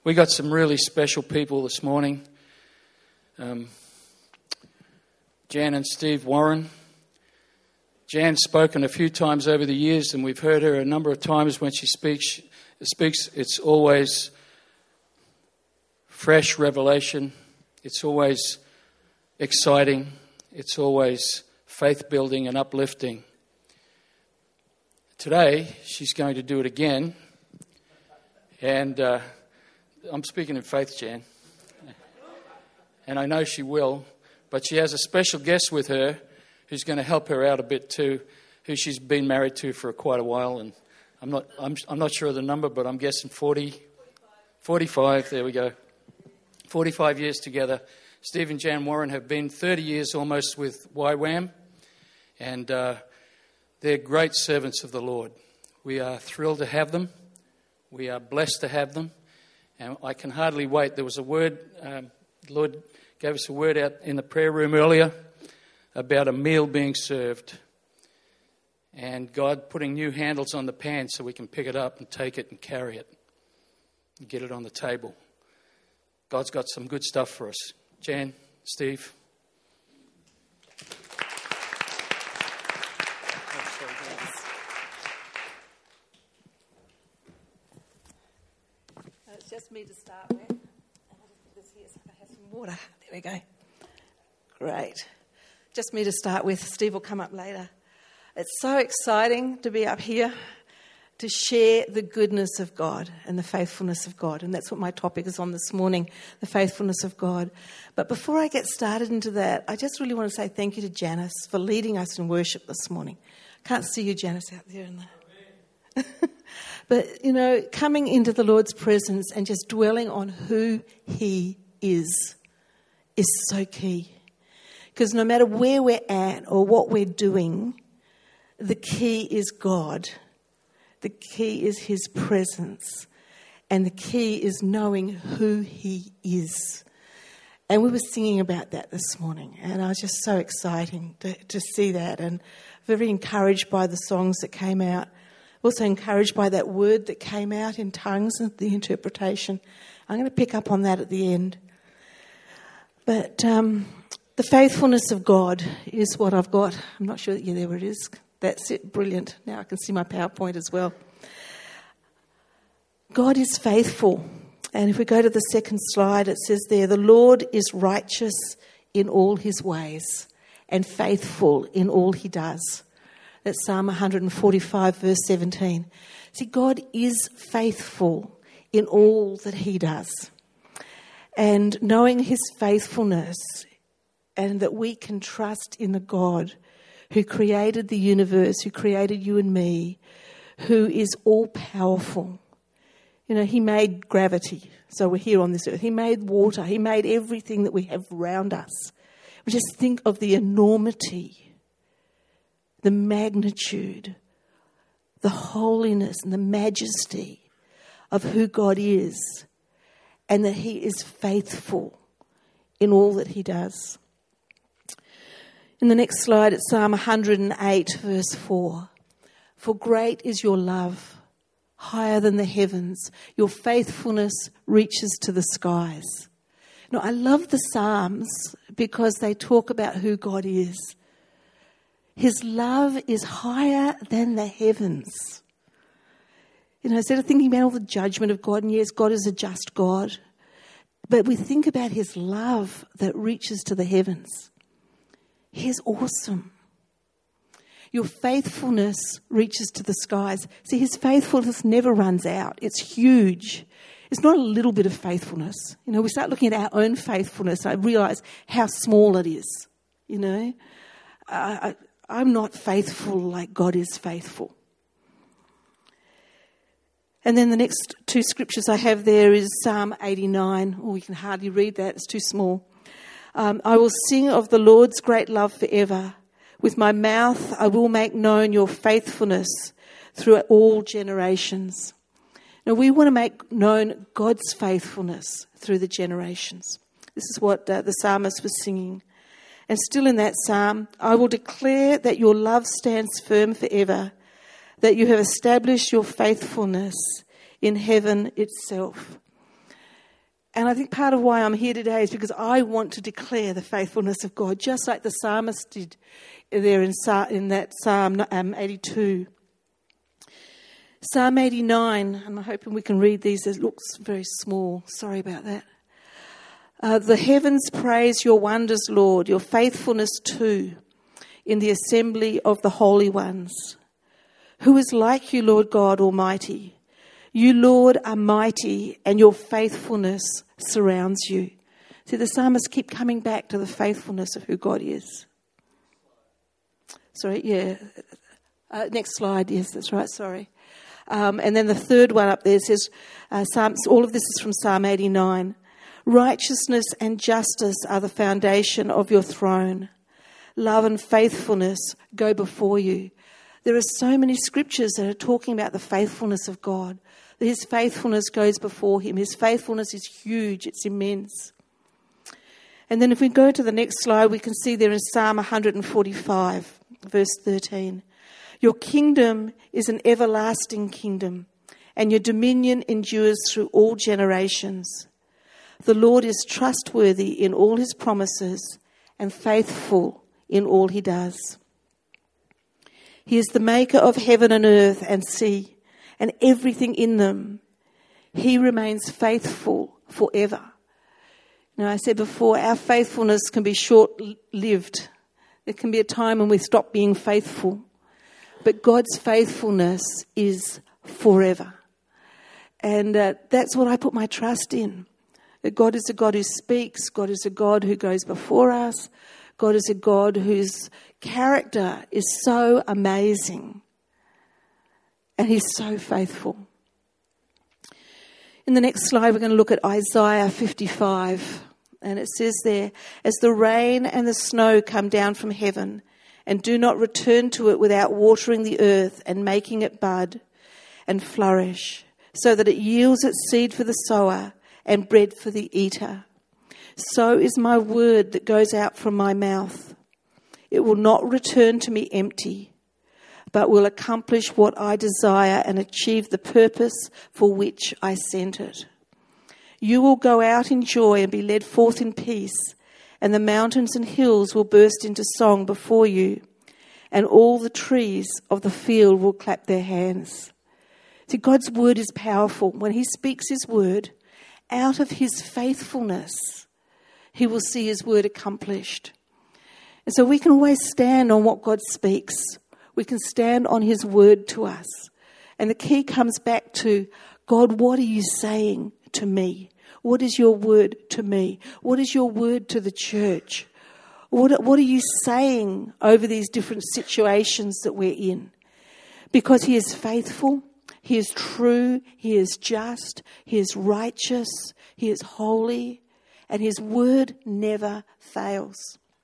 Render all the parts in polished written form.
We got some really special people this morning. Jan and Steve Warren. Jan's spoken a few times over the years, and we've heard her a number of times when she speaks. It's always fresh revelation. It's always exciting. It's always faith-building and uplifting. Today, she's going to do it again. And I'm speaking in faith, Jan. And I know she will. But she has a special guest with her who's going to help her out a bit too, who she's been married to for quite a while. And I'm not sure of the number, but I'm guessing 45. There we go. 45 years together. Steve and Jan Warren have been 30 years almost with YWAM. And they're great servants of the Lord. We are thrilled to have them. We are blessed to have them. And I can hardly wait. There was a word, the Lord gave us a word out in the prayer room earlier about a meal being served. And God putting new handles on the pan so we can pick it up and take it and carry it and get it on the table. God's got some good stuff for us. Jan, Steve. It's just me to start with. I'll just put this here so I have some water. There we go. Great. Just me to start with. Steve will come up later. It's so exciting to be up here to share the goodness of God and the faithfulness of God. And that's what my topic is on this morning, the faithfulness of God. But before I get started into that, I just really want to say thank you to Janice for leading us in worship this morning. Can't see you, Janice, out there in the... But, you know, coming into the Lord's presence and just dwelling on who He is so key. Because no matter where we're at or what we're doing, the key is God. The key is His presence. And the key is knowing who He is. And we were singing about that this morning. And I was just so exciting to see that. And very encouraged by the songs that came out. Also encouraged by that word that came out in tongues and the interpretation. I'm going to pick up on that at the end. But the faithfulness of God is what I've got. I'm not sure. Yeah, there it is. That's it. Brilliant. Now I can see my PowerPoint as well. God is faithful. And if we go to the second slide, it says there, the Lord is righteous in all His ways and faithful in all He does. That's Psalm 145, verse 17. See, God is faithful in all that He does. And knowing His faithfulness and that we can trust in the God who created the universe, who created you and me, who is all-powerful. You know, He made gravity, so we're here on this earth. He made water. He made everything that we have around us. We just think of the enormity, the magnitude, the holiness and the majesty of who God is, and that He is faithful in all that He does. In the next slide, it's Psalm 108, verse 4. For great is your love, higher than the heavens. Your faithfulness reaches to the skies. Now, I love the Psalms because they talk about who God is. His love is higher than the heavens. You know, instead of thinking about all the judgment of God, and yes, God is a just God, but we think about His love that reaches to the heavens. He's awesome. Your faithfulness reaches to the skies. See, His faithfulness never runs out. It's huge. It's not a little bit of faithfulness. You know, we start looking at our own faithfulness, I realise how small it is. You know, I'm not faithful like God is faithful. And then the next two scriptures I have there is Psalm 89. Oh, you can hardly read that. It's too small. I will sing of the Lord's great love forever. With my mouth I will make known your faithfulness through all generations. Now we want to make known God's faithfulness through the generations. This is what the psalmist was singing. And still in that psalm, I will declare that your love stands firm forever, that you have established your faithfulness in heaven itself. And I think part of why I'm here today is because I want to declare the faithfulness of God, just like the psalmist did there in that Psalm 82. Psalm 89, and I'm hoping we can read these. It looks very small. Sorry about that. The heavens praise your wonders, Lord, your faithfulness too, in the assembly of the holy ones. Who is like you, Lord God Almighty? You, Lord, are mighty, and your faithfulness surrounds you. See, the psalmists keep coming back to the faithfulness of who God is. Sorry, yeah. Next slide. Yes, that's right. Sorry. And then the third one up there says, all of this is from Psalm 89. Righteousness and justice are the foundation of your throne. Love and faithfulness go before you. There are so many scriptures that are talking about the faithfulness of God. That his faithfulness goes before him. His faithfulness is huge. It's immense. And then if we go to the next slide, we can see there in Psalm 145, verse 13. Your kingdom is an everlasting kingdom, and your dominion endures through all generations. The Lord is trustworthy in all his promises and faithful in all he does. He is the maker of heaven and earth and sea and everything in them. He remains faithful forever. Now, I said before, our faithfulness can be short-lived. There can be a time when we stop being faithful. But God's faithfulness is forever. And that's what I put my trust in. That God is a God who speaks. God is a God who goes before us. God is a God whose character is so amazing. And he's so faithful. In the next slide, we're going to look at Isaiah 55. And it says there, as the rain and the snow come down from heaven and do not return to it without watering the earth and making it bud and flourish, so that it yields its seed for the sower and bread for the eater. So is my word that goes out from my mouth. It will not return to me empty, but will accomplish what I desire and achieve the purpose for which I sent it. You will go out in joy and be led forth in peace, and the mountains and hills will burst into song before you, and all the trees of the field will clap their hands. See, God's word is powerful. When he speaks his word, out of his faithfulness, he will see his word accomplished. And so we can always stand on what God speaks. We can stand on his word to us. And the key comes back to, God, what are you saying to me? What is your word to me? What is your word to the church? What are you saying over these different situations that we're in? Because he is faithful, he is true, he is just, he is righteous, he is holy, and his word never fails.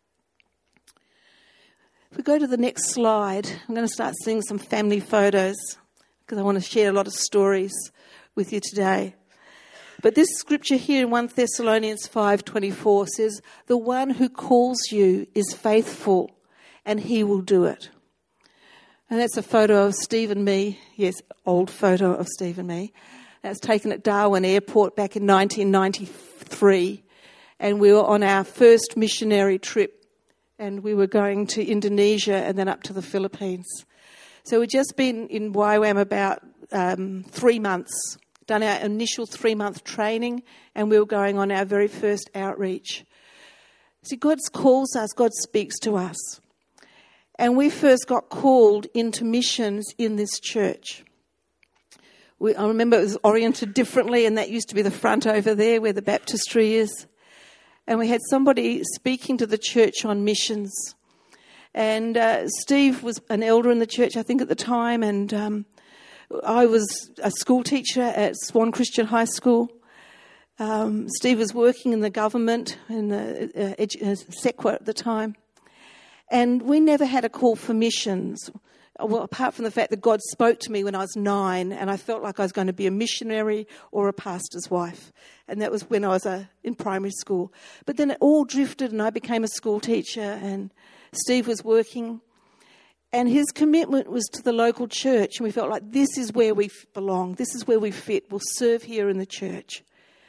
If we go to the next slide, I'm going to start seeing some family photos because I want to share a lot of stories with you today. But this scripture here in 1 Thessalonians 5:24 says, the one who calls you is faithful and he will do it. And that's a photo of Steve and me. Yes, old photo of Steve and me. That's taken at Darwin Airport back in 1993. And we were on our first missionary trip. And we were going to Indonesia and then up to the Philippines. So we'd just been in YWAM about 3 months. Done our initial 3-month training, and we were going on our very first outreach. See, God calls us, God speaks to us. And we first got called into missions in this church. I remember it was oriented differently, and that used to be the front over there where the baptistry is. And we had somebody speaking to the church on missions. And Steve was an elder in the church, I think, at the time, and I was a school teacher at Swan Christian High School. Steve was working in the government, in the SEQA at the time. And we never had a call for missions. Well, apart from the fact that God spoke to me when I was 9, and I felt like I was going to be a missionary or a pastor's wife. And that was when I was in primary school. But then it all drifted, and I became a school teacher, and Steve was working. And his commitment was to the local church. And we felt like this is where we belong. This is where we fit. We'll serve here in the church.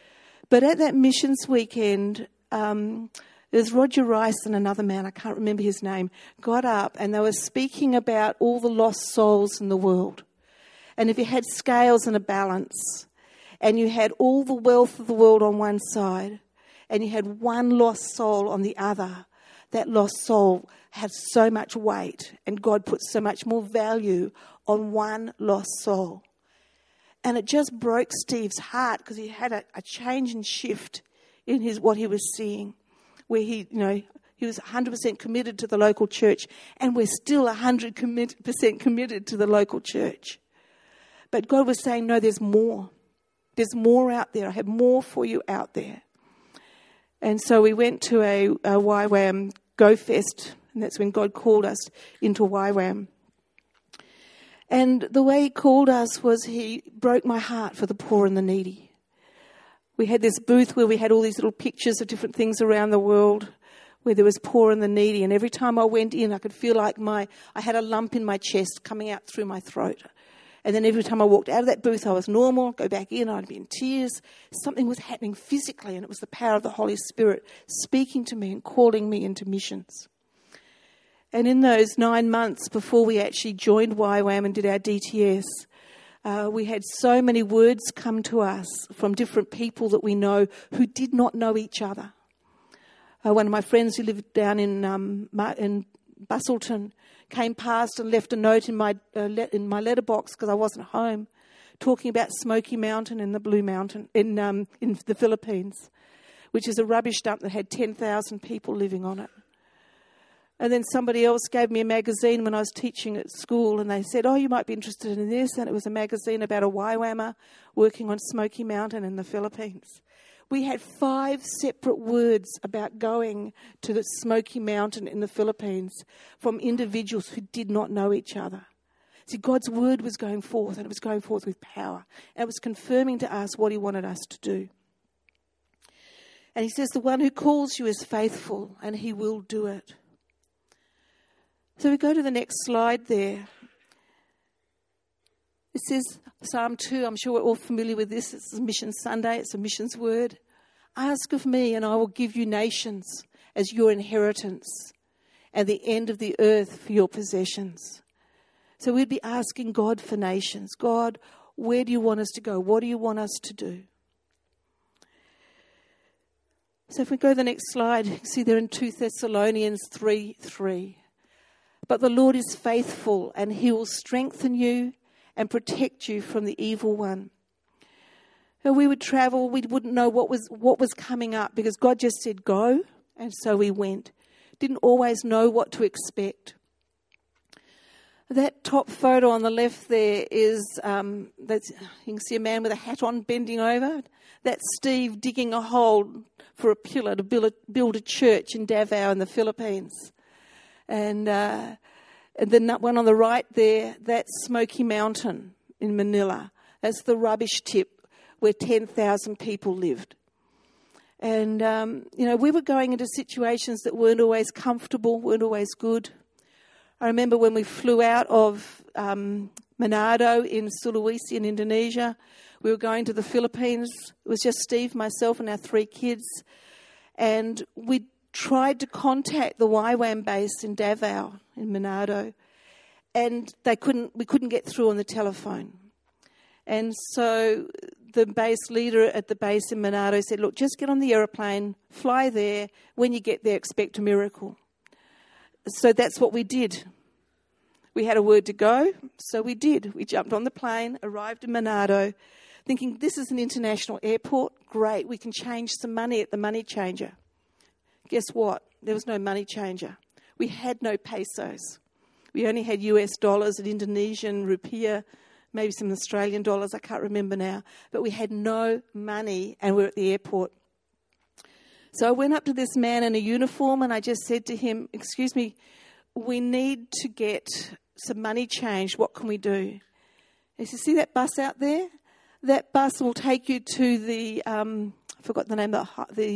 But at that missions weekend, there's Roger Rice and another man, I can't remember his name, got up and they were speaking about all the lost souls in the world. And if you had scales and a balance, and you had all the wealth of the world on one side, and you had one lost soul on the other, that lost soul had so much weight, and God put so much more value on one lost soul. And it just broke Steve's heart because he had a change and shift in what he was seeing, where he was 100% committed to the local church, and we're still 100% committed to the local church. But God was saying, no, there's more. There's more out there. I have more for you out there. And so we went to a YWAM Go Fest, and that's when God called us into YWAM. And the way he called us was he broke my heart for the poor and the needy. We had this booth where we had all these little pictures of different things around the world where there was poor and the needy. And every time I went in, I could feel like I had a lump in my chest coming out through my throat. And then every time I walked out of that booth, I was normal, go back in, I'd be in tears. Something was happening physically, and it was the power of the Holy Spirit speaking to me and calling me into missions. And in those 9 months before we actually joined YWAM and did our DTS, we had so many words come to us from different people that we know who did not know each other. One of my friends who lived down in Busselton came past and left a note in my letterbox because I wasn't home, talking about Smoky Mountain in the Blue Mountain in the Philippines, which is a rubbish dump that had 10,000 people living on it. And then somebody else gave me a magazine when I was teaching at school, and they said, oh, you might be interested in this. And it was a magazine about a YWAMer working on Smoky Mountain in the Philippines. We had 5 separate words about going to the Smoky Mountain in the Philippines from individuals who did not know each other. See, God's word was going forth, and it was going forth with power. And it was confirming to us what he wanted us to do. And he says, the one who calls you is faithful, and he will do it. So we go to the next slide there. It says, Psalm 2, I'm sure we're all familiar with this. It's Mission Sunday. It's a missions word. Ask of me, and I will give you nations as your inheritance, and the end of the earth for your possessions. So we'd be asking God for nations. God, where do you want us to go? What do you want us to do? So if we go to the next slide, you can see there in 2 Thessalonians 3:3. But the Lord is faithful, and he will strengthen you and protect you from the evil one. And we would travel, we wouldn't know what was coming up because God just said go, and so we went. Didn't always know what to expect. That top photo on the left there is, you can see a man with a hat on bending over. That's Steve digging a hole for a pillar to build a church in Davao in the Philippines. And the one on the right there, that's Smoky Mountain in Manila. That's the rubbish tip where 10,000 people lived. And, we were going into situations that weren't always comfortable, weren't always good. I remember when we flew out of Manado in Sulawesi in Indonesia, we were going to the Philippines. It was just Steve, myself, and our 3 kids. And we tried to contact the YWAM base in Davao in Manado, and we couldn't get through on the telephone. And so the base leader at the base in Manado said, look, just get on the aeroplane, fly there. When you get there, expect a miracle. So that's what we did. We had a word to go, so we did. We jumped on the plane, arrived in Manado, thinking this is an international airport. Great, we can change some money at the money changer. Guess what? There was no money changer. We had no pesos. We only had US dollars and Indonesian rupiah, maybe some Australian dollars, I can't remember now. But we had no money, and we were at the airport. So I went up to this man in a uniform, and I just said to him, excuse me, we need to get some money changed. What can we do? He said, see that bus out there? That bus will take you to the, I forgot the name of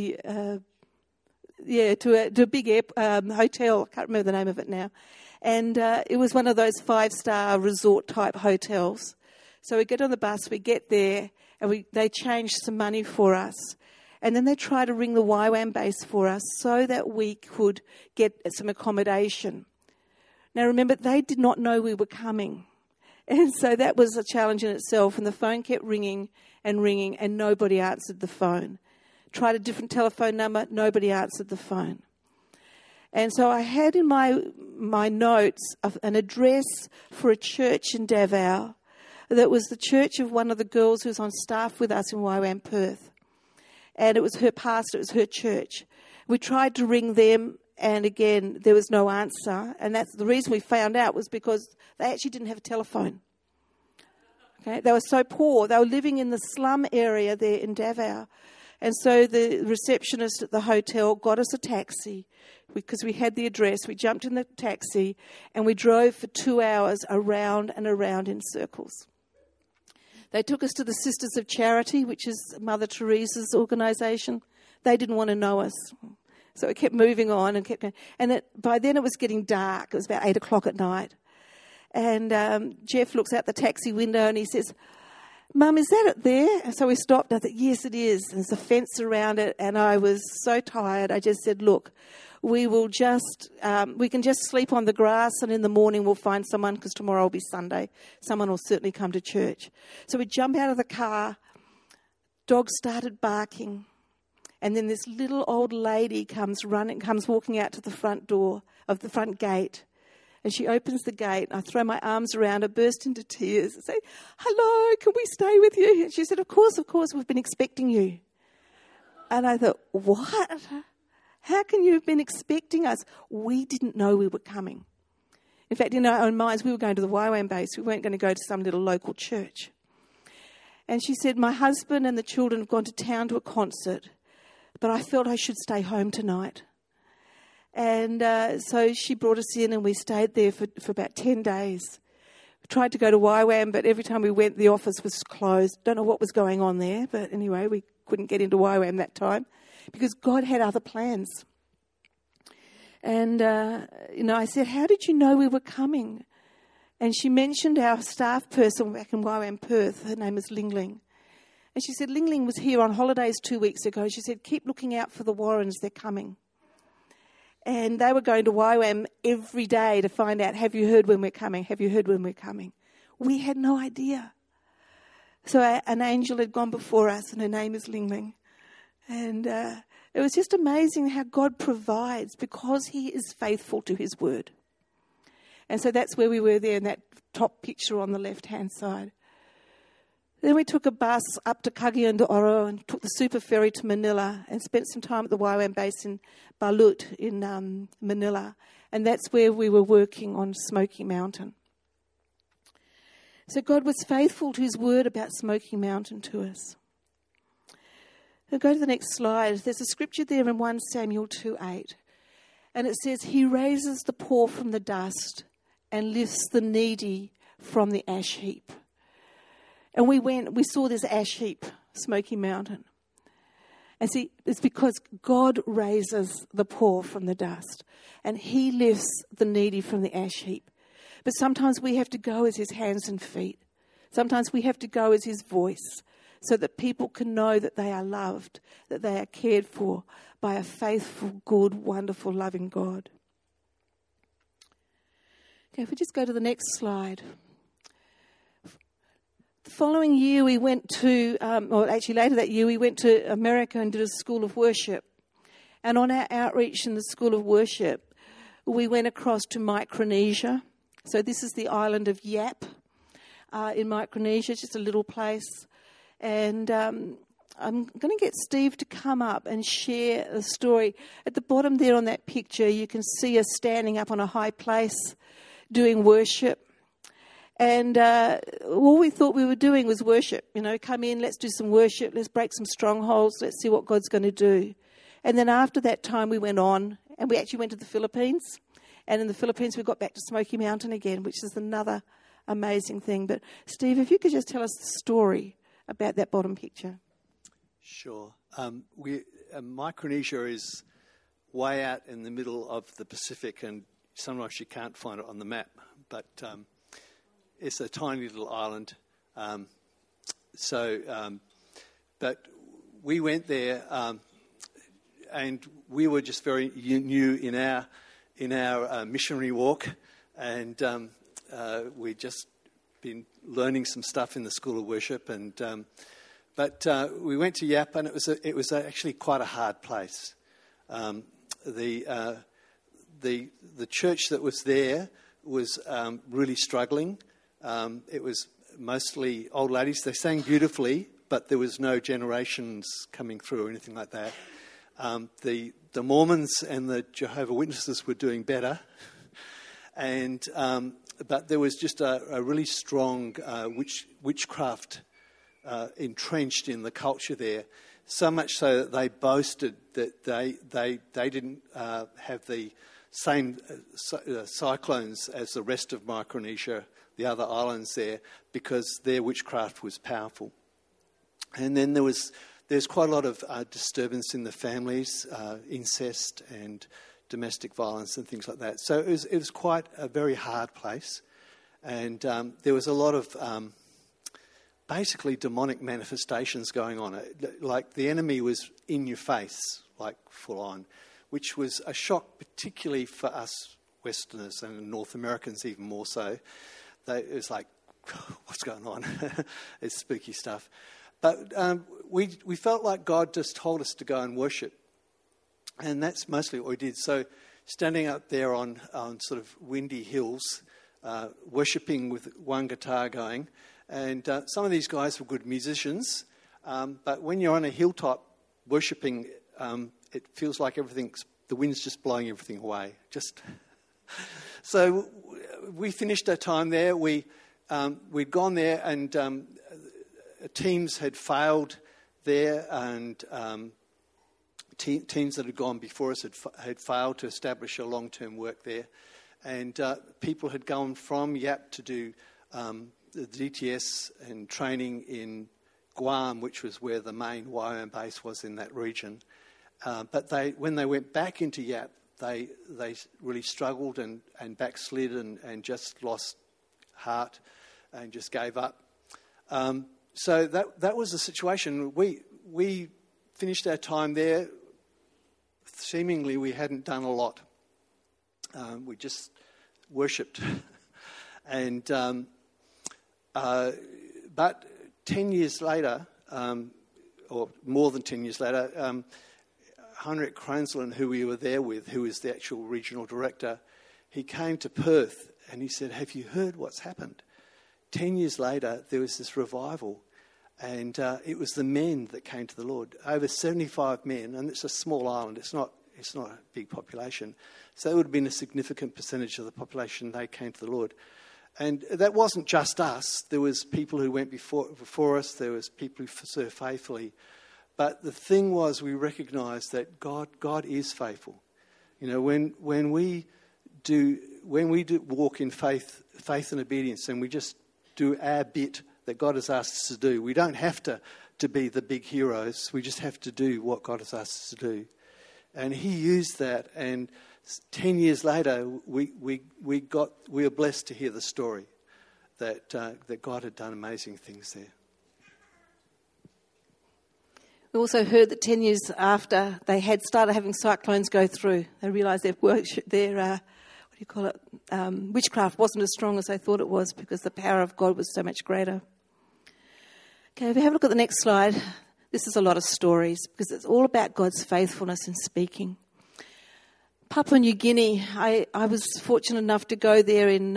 to a big hotel. I can't remember the name of it now. And it was one of those 5-star resort type hotels. So we get on the bus, we get there, and they changed some money for us. And then they tried to ring the YWAM base for us so that we could get some accommodation. Now remember, they did not know we were coming. And so that was a challenge in itself. And the phone kept ringing and ringing and nobody answered the phone. Tried a different telephone number, nobody answered the phone. And so I had in my notes an address for a church in Davao that was the church of one of the girls who was on staff with us in YWAM Perth. And it was her pastor, it was her church. We tried to ring them, and again, there was no answer. And that's the reason we found out was because they actually didn't have a telephone. Okay, they were so poor. They were living in the slum area there in Davao. And so the receptionist at the hotel got us a taxi because we had the address. We jumped in the taxi and we drove for 2 hours around and around in circles. They took us to the Sisters of Charity, which is Mother Teresa's organisation. They didn't want to know us. So it kept moving on and kept going. And by then it was getting dark. It was about 8 o'clock at night. And Jeff looks out the taxi window and he says, "Mum, is that it there?" And so we stopped. I thought, yes, it is. And there's a fence around it. And I was so tired. I just said, "Look, we can just sleep on the grass, and in the morning we'll find someone because tomorrow will be Sunday. Someone will certainly come to church." So we jump out of the car. Dog started barking. And then this little old lady comes walking out to the front door of the front gate. And she opens the gate. I throw my arms around her, burst into tears, and say, "Hello, can we stay with you?" And she said, of course, we've been expecting you." And I thought, what? How can you have been expecting us? We didn't know we were coming. In fact, in our own minds, we were going to the YWAM base. We weren't going to go to some little local church. And she said, "My husband and the children have gone to town to a concert, but I felt I should stay home tonight." And so she brought us in and we stayed there for about 10 days. We tried to go to YWAM, but every time we went, the office was closed. Don't know what was going on there, but anyway, we couldn't get into YWAM that time because God had other plans. And, I said, "How did you know we were coming?" And she mentioned our staff person back in YWAM Perth. Her name is Ling Ling. And she said, "Ling Ling was here on holidays 2 weeks ago." She said, "Keep looking out for the Warrens, they're coming." And they were going to YWAM every day to find out, "Have you heard when we're coming? Have you heard when we're coming?" We had no idea. So an angel had gone before us, and her name is Ling Ling. And it was just amazing how God provides because he is faithful to his word. And so that's where we were there in that top picture on the left-hand side. Then we took a bus up to Cagayan de Oro and took the super ferry to Manila and spent some time at the YWAM base in Balut in Manila. And that's where we were working on Smoky Mountain. So God was faithful to his word about Smoky Mountain to us. Now go to the next slide. There's a scripture there in 1 Samuel 2:8. And it says, "He raises the poor from the dust and lifts the needy from the ash heap." And we saw this ash heap, Smoky Mountain. And see, it's because God raises the poor from the dust and he lifts the needy from the ash heap. But sometimes we have to go as his hands and feet. Sometimes we have to go as his voice so that people can know that they are loved, that they are cared for by a faithful, good, wonderful, loving God. Okay, if we just go to the next slide. The following year we went to, later that year, we went to America and did a school of worship. And on our outreach in the school of worship, we went across to Micronesia. So this is the island of Yap in Micronesia, just a little place. And I'm going to get Steve to come up and share a story. At the bottom there on that picture, you can see us standing up on a high place doing worship. And all we thought we were doing was worship. Come in, let's do some worship, let's break some strongholds, let's see what God's going to do. And then after that time we went on and we actually went to the Philippines. And in the Philippines we got back to Smoky Mountain again, which is another amazing thing. But Steve, if you could just tell us the story about that bottom picture. Sure. Micronesia is way out in the middle of the Pacific, and sometimes you can't find it on the map. But it's a tiny little island. But we went there, and we were just very new in our missionary walk, and we'd just been learning some stuff in the School of Worship, and but we went to Yap, and it was actually quite a hard place. The church that was there was really struggling. It was mostly old ladies. They sang beautifully, but there was no generations coming through or anything like that. The Mormons and the Jehovah's Witnesses were doing better, and but there was just a really strong witchcraft entrenched in the culture there. So much so that they boasted that they didn't have the same cyclones as the rest of Micronesia, the other islands there, because their witchcraft was powerful. And then there's quite a lot of disturbance in the families, incest and domestic violence and things like that. So it was quite a very hard place, and there was a lot of basically demonic manifestations going on. Like the enemy was in your face, like full on, which was a shock, particularly for us Westerners and North Americans even more so. It was like, what's going on? It's spooky stuff. But we felt like God just told us to go and worship. And that's mostly what we did. So standing up there on sort of windy hills, worshipping with one guitar going. And some of these guys were good musicians. But when you're on a hilltop worshipping, it feels like the wind's just blowing everything away. So we finished our time there. We'd gone there, and teams had failed there, and teams that had gone before us had failed to establish a long-term work there. And people had gone from Yap to do the DTS and training in Guam, which was where the main YWAM base was in that region. But when they went back into Yap, they really struggled and backslid and just lost heart and just gave up. So that was the situation. We finished our time there. Seemingly we hadn't done a lot. We just worshipped. And but 10 years later, or more than 10 years later, Heinrich Kronzlin, who we were there with, who is the actual regional director, he came to Perth and he said, "Have you heard what's happened?" 10 years later, there was this revival, and it was the men that came to the Lord. Over 75 men, and it's a small island. It's not a big population. So it would have been a significant percentage of the population. They came to the Lord. And that wasn't just us. There was people who went before us. There was people who served faithfully. But the thing was, we recognised that God is faithful. You know, when we do walk in faith and obedience, and we just do our bit that God has asked us to do, we don't have to be the big heroes. We just have to do what God has asked us to do. And He used that, and 10 years later, we were blessed to hear the story that God had done amazing things there. We also heard that 10 years after they had started having cyclones go through, they realised their witchcraft wasn't as strong as they thought it was, because the power of God was so much greater. Okay, if you have a look at the next slide, this is a lot of stories, because it's all about God's faithfulness in speaking. Papua New Guinea, I was fortunate enough to go there in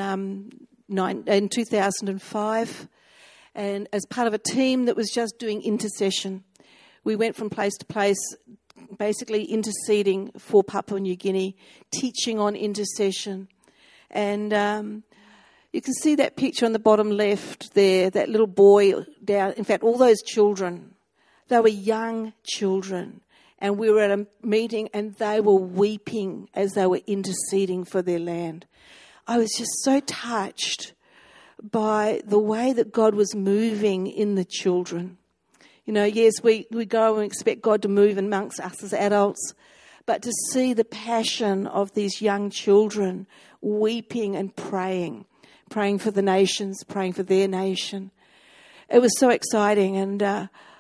2005, and as part of a team that was just doing intercession. We went from place to place, basically interceding for Papua New Guinea, teaching on intercession. And you can see that picture on the bottom left there, that little boy down. In fact, all those children, they were young children. And we were at a meeting and they were weeping as they were interceding for their land. I was just so touched by the way that God was moving in the children. You know, yes, we go and expect God to move amongst us as adults, but to see the passion of these young children weeping and praying for the nations, praying for their nation. It was so exciting, and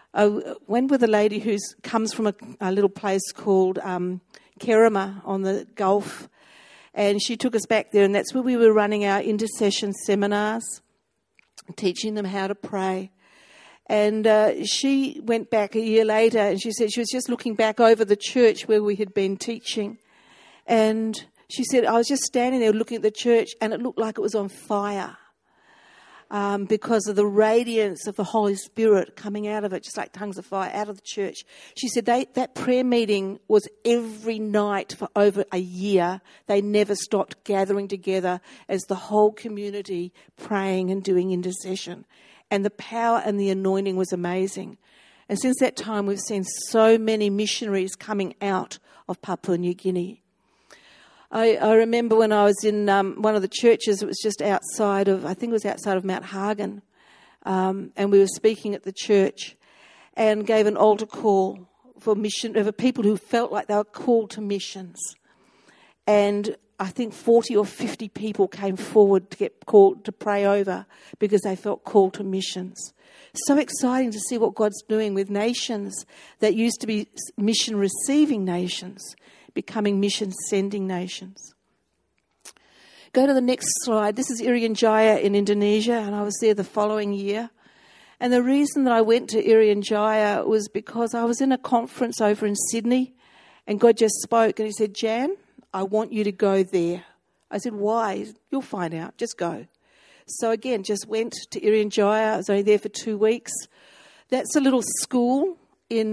I went with a lady who comes from a little place called Kerema on the Gulf, and she took us back there, and that's where we were running our intercession seminars, teaching them how to pray. And she went back a year later, and she said she was just looking back over the church where we had been teaching. And she said, I was just standing there looking at the church, and it looked like it was on fire. Because of the radiance of the Holy Spirit coming out of it, just like tongues of fire, out of the church. She said that prayer meeting was every night for over a year. They never stopped gathering together as the whole community praying and doing intercession. And the power and the anointing was amazing. And since that time, we've seen so many missionaries coming out of Papua New Guinea. I remember when I was in one of the churches, it was just outside of, I think it was outside of Mount Hagen, and we were speaking at the church and gave an altar call for people who felt like they were called to missions. And I think 40 or 50 people came forward to get called to pray over because they felt called to missions. So exciting to see what God's doing with nations that used to be mission-receiving nations, becoming mission-sending nations. Go to the next slide. This is Irian Jaya in Indonesia, and I was there the following year. And the reason that I went to Irian Jaya was because I was in a conference over in Sydney, and God just spoke, and he said, Jan, I want you to go there. I said, why? You'll find out. Just go. So again, just went to Irian Jaya. I was only there for 2 weeks. That's a little school in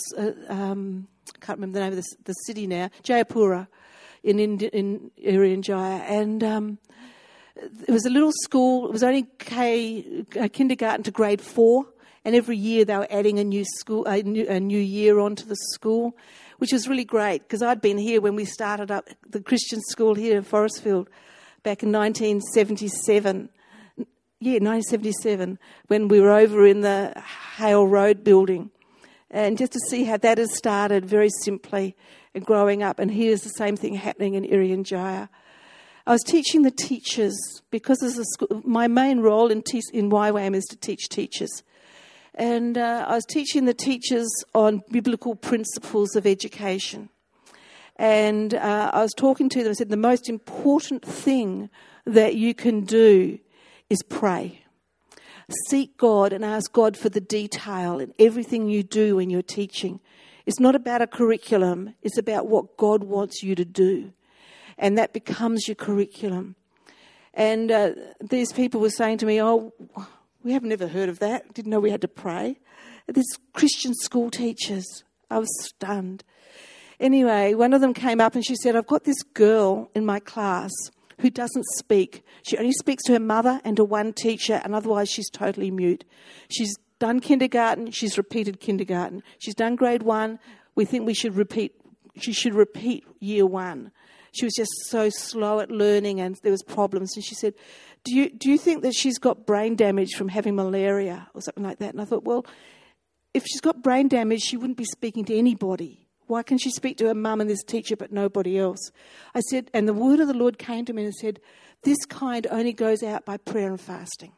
I can't remember the name of the city now, Jayapura in Irian Jaya. And it was a little school. It was only kindergarten to grade 4. And every year they were adding a new year onto the school, which was really great because I'd been here when we started up the Christian school here in Forestfield back in 1977. Yeah, 1977, when we were over in the Hale Road building. And just to see how that has started very simply and growing up. And here's the same thing happening in Irian Jaya. I was teaching the teachers because as a school, my main role in YWAM is to teach teachers. And I was teaching the teachers on biblical principles of education. And I was talking to them and said, the most important thing that you can do is pray. Seek God and ask God for the detail in everything you do when you're teaching. It's not about a curriculum. It's about what God wants you to do. And that becomes your curriculum. And these people were saying to me, oh, we have never heard of that. Didn't know we had to pray. These Christian school teachers. I was stunned. Anyway, one of them came up and she said, I've got this girl in my class who doesn't speak. She only speaks to her mother and to one teacher, and otherwise she's totally mute. She's done kindergarten. She's repeated kindergarten. She's done grade 1. We think she should repeat year 1. She was just so slow at learning and there was problems. And she said, do you think that she's got brain damage from having malaria or something like that? And I thought, well, if she's got brain damage, she wouldn't be speaking to anybody. Why can she speak to her mum and this teacher but nobody else? I said, and the word of the Lord came to me and said, this kind only goes out by prayer and fasting.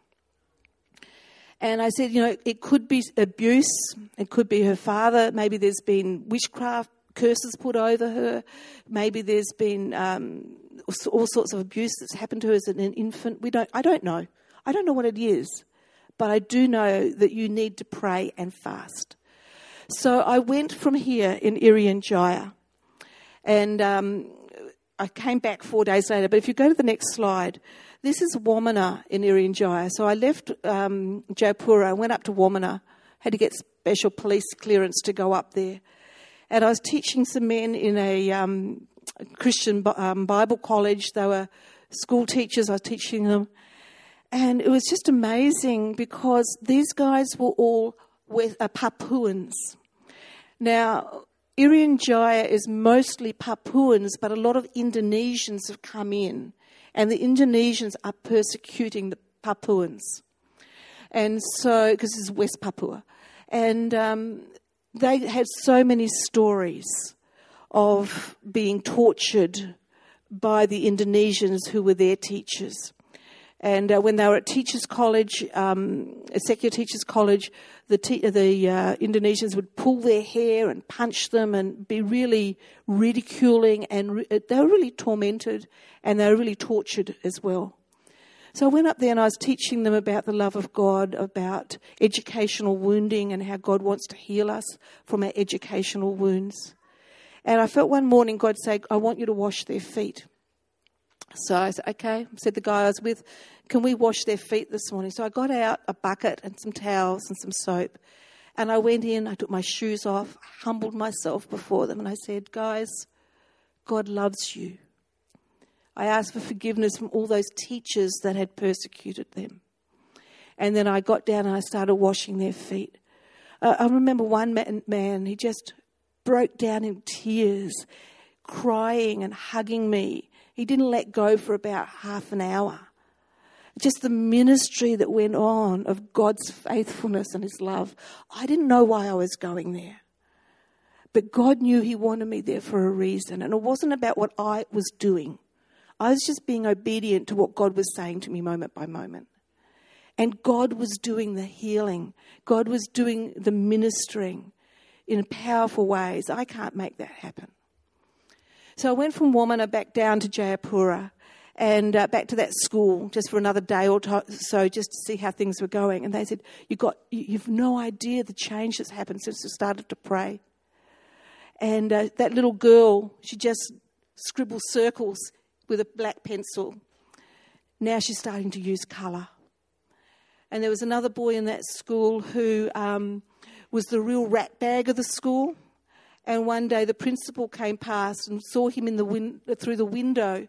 And I said, it could be abuse. It could be her father. Maybe there's been witchcraft curses put over her. Maybe there's been all sorts of abuse that's happened to her as an infant. I don't know. I don't know what it is. But I do know that you need to pray and fast. So I went from here in Irian Jaya, and I came back 4 days later. But if you go to the next slide, this is Wamena in Irian Jaya. So I left Jayapura, went up to Wamena, had to get special police clearance to go up there. And I was teaching some men in a Christian Bible college. They were school teachers. I was teaching them. And it was just amazing because these guys were all Papuans. Now, Irian Jaya is mostly Papuans, but a lot of Indonesians have come in, and the Indonesians are persecuting the Papuans. And so, because this is West Papua. And they had so many stories of being tortured by the Indonesians who were their teachers. And when they were at teachers' college, a secular teachers' college, the Indonesians would pull their hair and punch them and be really ridiculing, and they were really tormented and they were really tortured as well. So I went up there and I was teaching them about the love of God, about educational wounding and how God wants to heal us from our educational wounds. And I felt one morning God say, I want you to wash their feet. So I said, okay, said the guy I was with, can we wash their feet this morning? So I got out a bucket and some towels and some soap. And I went in, I took my shoes off, humbled myself before them, and I said, guys, God loves you. I asked for forgiveness from all those teachers that had persecuted them. And then I got down and I started washing their feet. I remember one man, he just broke down in tears, crying and hugging me. He didn't let go for about half an hour. Just the ministry that went on of God's faithfulness and his love. I didn't know why I was going there. But God knew he wanted me there for a reason. And it wasn't about what I was doing. I was just being obedient to what God was saying to me moment by moment. And God was doing the healing. God was doing the ministering in powerful ways. I can't make that happen. So I went from Womana back down to Jayapura and back to that school just for another day or so just to see how things were going. And they said, you've no idea the change that's happened since we started to pray. And that little girl, she just scribbles circles with a black pencil. Now she's starting to use colour. And there was another boy in that school who was the real rat bag of the school. And one day the principal came past and saw him in through the window.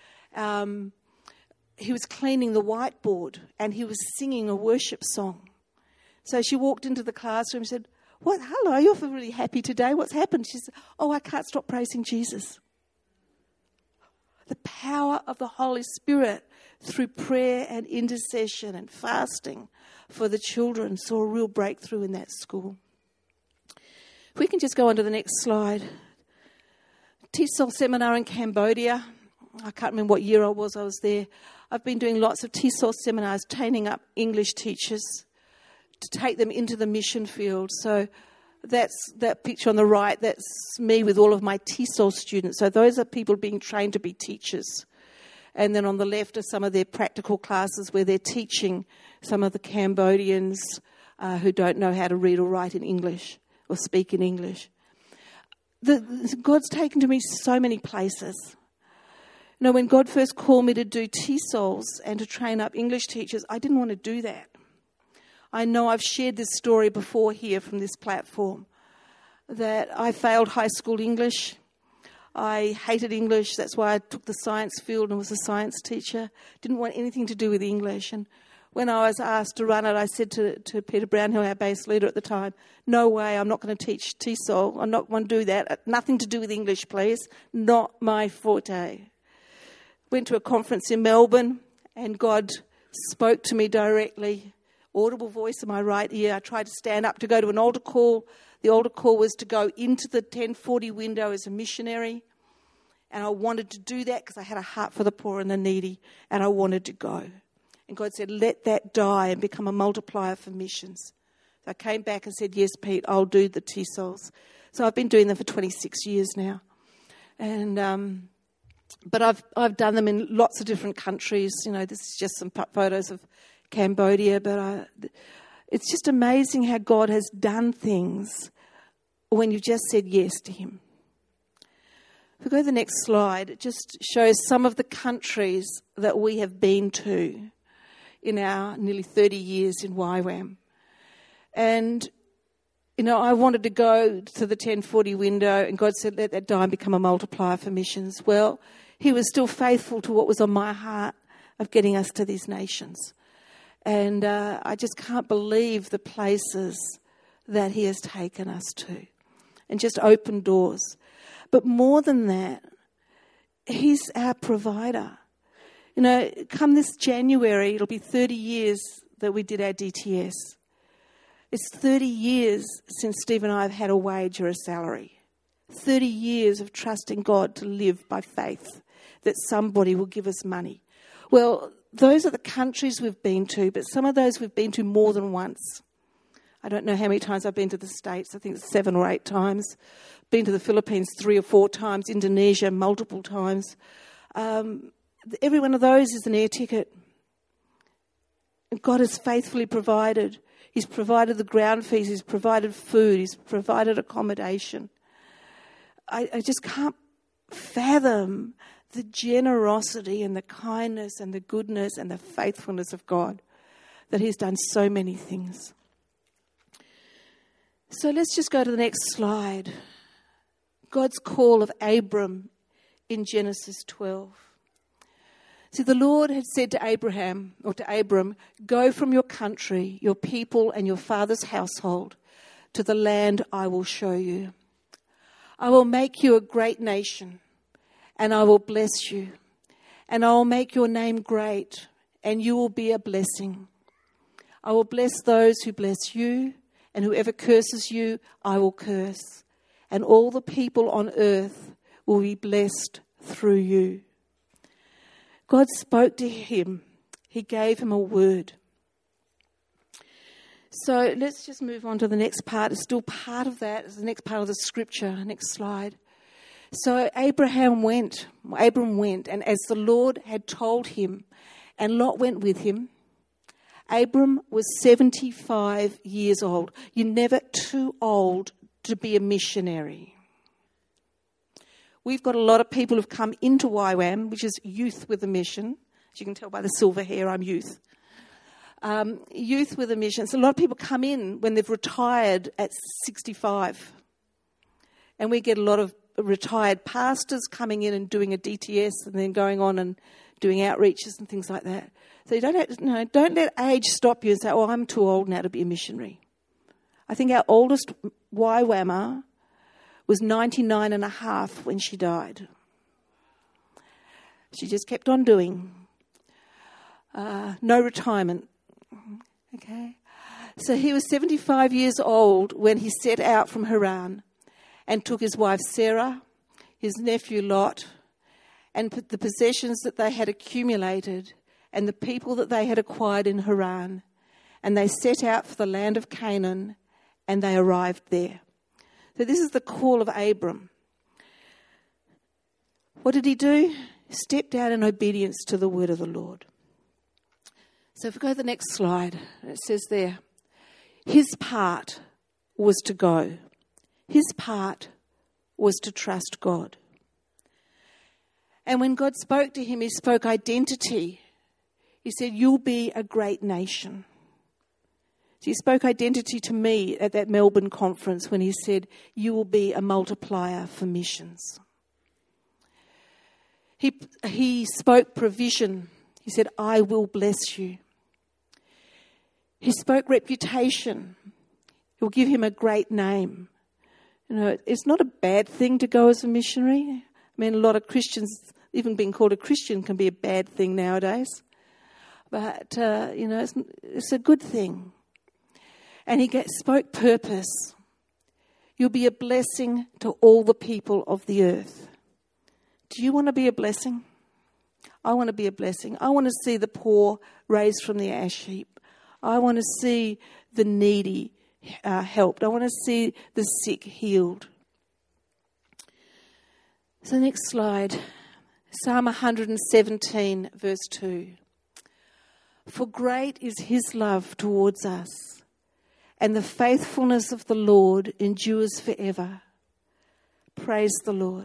He was cleaning the whiteboard and he was singing a worship song. So she walked into the classroom and said, hello, you're really happy today. What's happened? She said, I can't stop praising Jesus. The power of the Holy Spirit through prayer and intercession and fasting for the children saw a real breakthrough in that school. If we can just go on to the next slide. TESOL seminar in Cambodia. I can't remember what year I was there. I've been doing lots of TESOL seminars, training up English teachers to take them into the mission field. So that's that picture on the right. That's me with all of my TESOL students. So those are people being trained to be teachers. And then on the left are some of their practical classes where they're teaching some of the Cambodians who don't know how to read or write in English or speak in English. God's taken to me so many places. You know, when God first called me to do TESOLs and to train up English teachers, I didn't want to do that. I know I've shared this story before here from this platform, that I failed high school English. I hated English. That's why I took the science field and was a science teacher. Didn't want anything to do with English. And when I was asked to run it, I said to Peter Brownhill, our base leader at the time, no way, I'm not going to teach TESOL. I'm not going to do that. Nothing to do with English, please. Not my forte. Went to a conference in Melbourne and God spoke to me directly. Audible voice in my right ear. I tried to stand up to go to an altar call. The altar call was to go into the 1040 window as a missionary. And I wanted to do that because I had a heart for the poor and the needy. And I wanted to go. And God said, let that die and become a multiplier for missions. So I came back and said, yes, Pete, I'll do the TESOLs. So I've been doing them for 26 years now. And but I've done them in lots of different countries. You know, this is just some photos of Cambodia, but it's just amazing how God has done things when you've just said yes to him. If we go to the next slide, it just shows some of the countries that we have been to in our nearly 30 years in YWAM. And, you know, I wanted to go to the 1040 window and God said, let that die and become a multiplier for missions. Well, he was still faithful to what was on my heart of getting us to these nations. And I just can't believe the places that he has taken us to and just opened doors. But more than that, he's our provider. You know, come this January, it'll be 30 years that we did our DTS. It's 30 years since Steve and I have had a wage or a salary. 30 years of trusting God to live by faith, that somebody will give us money. Well, those are the countries we've been to, but some of those we've been to more than once. I don't know how many times I've been to the States. I think it's 7 or 8 times. Been to the Philippines 3 or 4 times. Indonesia multiple times. Every one of those is an air ticket. And God has faithfully provided. He's provided the ground fees. He's provided food. He's provided accommodation. I just can't fathom the generosity and the kindness and the goodness and the faithfulness of God, that He's done so many things. So let's just go to the next slide. God's call of Abram in Genesis 12. See, the Lord had said to Abraham, or to Abram, go from your country, your people, and your father's household to the land I will show you. I will make you a great nation, and I will bless you, and I will make your name great, and you will be a blessing. I will bless those who bless you, and whoever curses you, I will curse. And all the people on earth will be blessed through you. God spoke to him. He gave him a word. So let's just move on to the next part. It's still part of that. It's the next part of the scripture. Next slide. So Abram went, and as the Lord had told him, and Lot went with him. Abram was 75 years old. You're never too old to be a missionary. We've got a lot of people who've come into YWAM, which is Youth with a Mission. As you can tell by the silver hair, I'm youth. Youth with a Mission. So a lot of people come in when they've retired at 65. And we get a lot of retired pastors coming in and doing a DTS and then going on and doing outreaches and things like that. So you don't let age stop you and say, oh, I'm too old now to be a missionary. I think our oldest YWAMer was 99 and a half when she died. She just kept on doing. No retirement. Okay. So he was 75 years old when he set out from Haran and took his wife Sarah, his nephew Lot, and put the possessions that they had accumulated and the people that they had acquired in Haran. And they set out for the land of Canaan, and they arrived there. So this is the call of Abram. What did he do? Stepped out in obedience to the word of the Lord. So if we go to the next slide, it says there, his part was to go. His part was to trust God. And when God spoke to him, he spoke identity. He said, you'll be a great nation. So he spoke identity to me at that Melbourne conference when he said, you will be a multiplier for missions. He spoke provision. He said, I will bless you. He spoke reputation. He will give him a great name. You know, it's not a bad thing to go as a missionary. I mean, a lot of Christians, even being called a Christian can be a bad thing nowadays. But, it's a good thing. And he spoke purpose. You'll be a blessing to all the people of the earth. Do you want to be a blessing? I want to be a blessing. I want to see the poor raised from the ash heap. I want to see the needy helped. I want to see the sick healed. So next slide. Psalm 117, verse 2. For great is his love towards us, and the faithfulness of the Lord endures forever. Praise the Lord.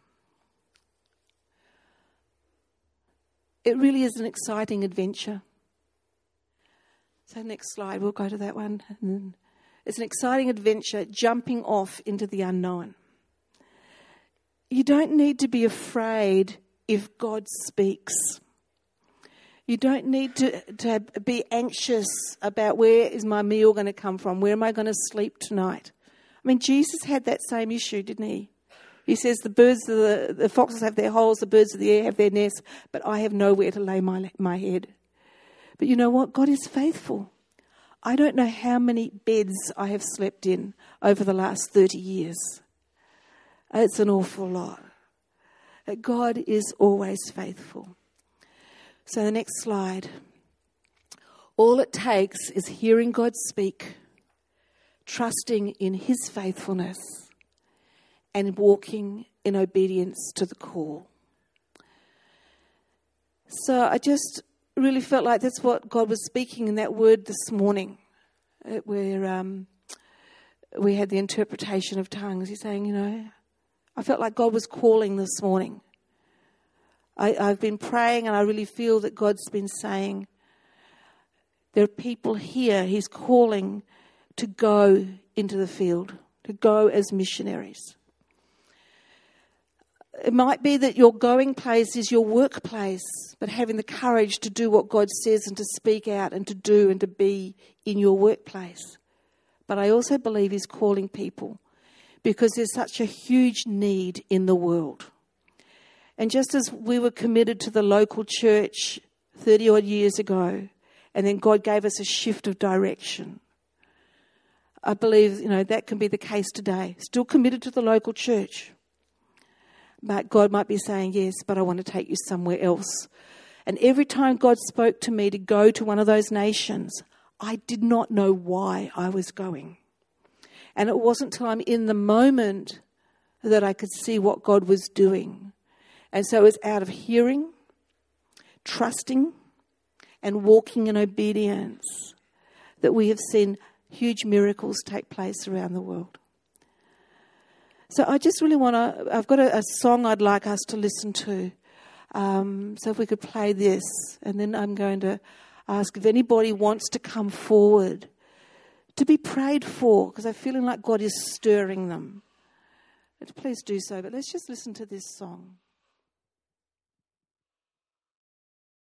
It really is an exciting adventure. So next slide, we'll go to that one. It's an exciting adventure, jumping off into the unknown. You don't need to be afraid if God speaks. You don't need to be anxious about where is my meal going to come from? Where am I going to sleep tonight? I mean, Jesus had that same issue, didn't he? He says the foxes have their holes, the birds of the air have their nests, but I have nowhere to lay my head. But you know what? God is faithful. I don't know how many beds I have slept in over the last 30 years. It's an awful lot. God is always faithful. So the next slide. All it takes is hearing God speak, trusting in his faithfulness, and walking in obedience to the call. So I just really felt like that's what God was speaking in that word this morning, where we had the interpretation of tongues. He's saying, I felt like God was calling this morning. I've been praying, and I really feel that God's been saying, there are people here he's calling to go into the field, to go as missionaries. It might be that your going place is your workplace, but having the courage to do what God says and to speak out and to do and to be in your workplace. But I also believe he's calling people because there's such a huge need in the world. And just as we were committed to the local church 30 odd years ago, and then God gave us a shift of direction, I believe, that can be the case today. Still committed to the local church. But God might be saying, yes, but I want to take you somewhere else. And every time God spoke to me to go to one of those nations, I did not know why I was going. And it wasn't until I'm in the moment that I could see what God was doing. And so it was out of hearing, trusting, and walking in obedience that we have seen huge miracles take place around the world. So I just really I've got a song I'd like us to listen to. So if we could play this, and then I'm going to ask if anybody wants to come forward to be prayed for, because I'm feeling like God is stirring them. Please do so, but let's just listen to this song.